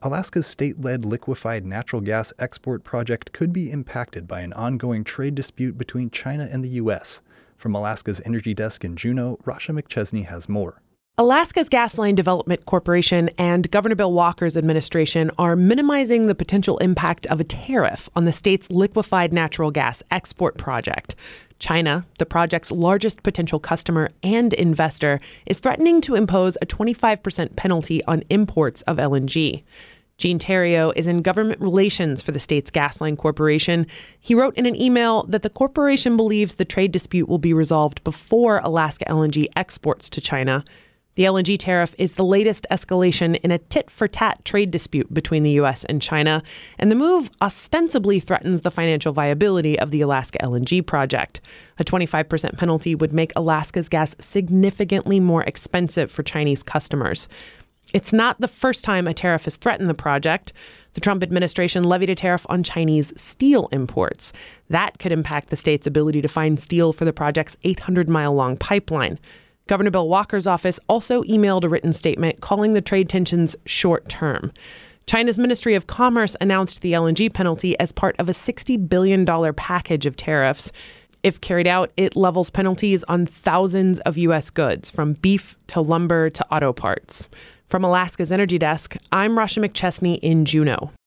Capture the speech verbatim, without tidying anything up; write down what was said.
Alaska's state-led liquefied natural gas export project could be impacted by an ongoing trade dispute between China and the U S. From Alaska's Energy Desk in Juneau, Rasha McChesney has more. Alaska's Gasline Development Corporation and Governor Bill Walker's administration are minimizing the potential impact of a tariff on the state's liquefied natural gas export project. China, the project's largest potential customer and investor, is threatening to impose a twenty-five percent penalty on imports of L N G. Gene Theriault is in government relations for the state's Gasline Corporation. He wrote in an email that the corporation believes the trade dispute will be resolved before Alaska L N G exports to China. The L N G tariff is the latest escalation in a tit-for-tat trade dispute between the U S and China, and the move ostensibly threatens the financial viability of the Alaska L N G project. A twenty-five percent penalty would make Alaska's gas significantly more expensive for Chinese customers. It's not the first time a tariff has threatened the project. The Trump administration levied a tariff on Chinese steel imports. That could impact the state's ability to find steel for the project's eight hundred mile long pipeline. Governor Bill Walker's office also emailed a written statement calling the trade tensions short-term. China's Ministry of Commerce announced the L N G penalty as part of a sixty billion dollars package of tariffs. If carried out, it levels penalties on thousands of U S goods, from beef to lumber to auto parts. From Alaska's Energy Desk, I'm Rasha McChesney in Juneau.